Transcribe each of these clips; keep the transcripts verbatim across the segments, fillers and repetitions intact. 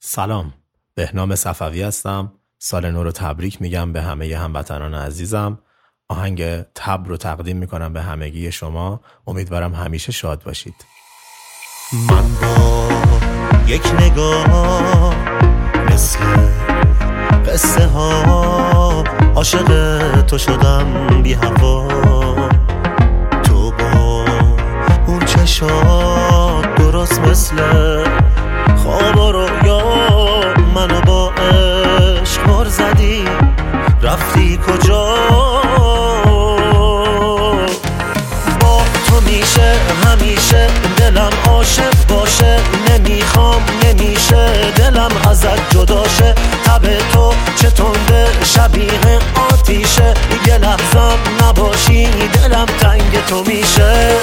سلام، بهنام صفوی هستم. سال نو رو تبریک میگم به همه هموطنان عزیزم. آهنگ تب رو تقدیم میکنم به همگی شما. امیدوارم همیشه شاد باشید. من با یک نگاه مثل قصه ها عاشق تو شدم بی هوا. تو با اون چشات درست مثل خواب و رویا منو با عشق بر زدی. رفتی کجا؟ با تو میشه همیشه دلم عاشق باشه. نمیخوام نمیشه دلم ازت جداشه. تب تو چه تنده شبیه آتیشه. یه لحظم نباشی دلم تنگ تو میشه.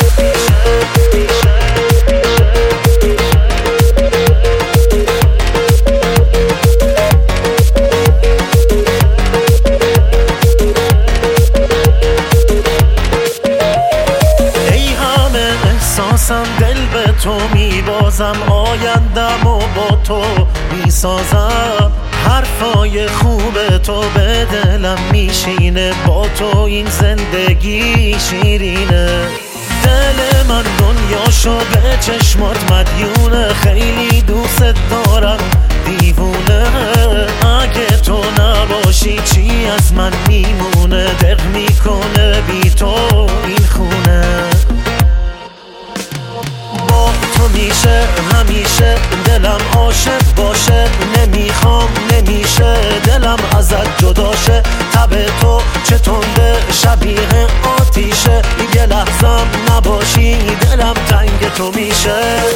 دل به تو میبازم، آیندم و با تو میسازم. حرفای خوب تو به دلم میشینه، با تو این زندگی شیرینه. دل من دنیاشو به چشمات مدیونه، خیلی دوست دارم دیوونه. اگه تو نباشی چی از من میمونه؟ دق میکنه بی تو این خونه. تو میشه همیشه دلم عاشق باشه. نمیخوام نمیشه دلم ازت جداشه. تب تو چه تنده شبیه آتیشه. یه لحظم نباشی دلم تنگ تو میشه.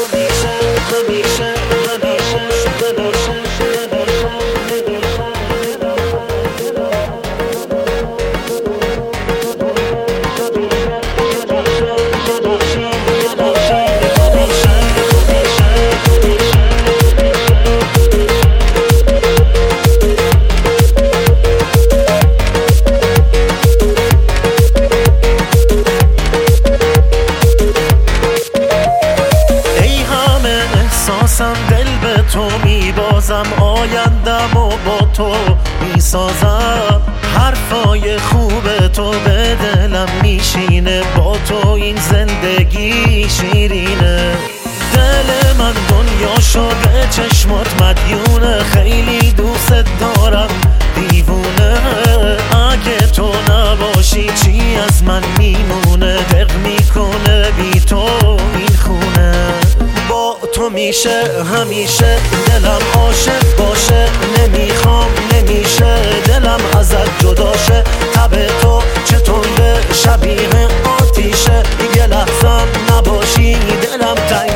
دل به تو میبازم، آیندم و با تو میسازم. حرفای خوب تو به دلم میشینه، با تو این زندگی شیرینه. دل من دنیا شده چشمات مدیونه، خیلی دوست دارم دیوونه. اگه تو نباشی چی از من میمونه؟ دق میکنه بی تو این خونه. با تو میشه همیشه دلم عاشق باشه. نمیخوام نمیشه دلم ازت جداشه. تب تو چه تنده شبیه آتیشه. یه لحظم نباشی دلم تنگ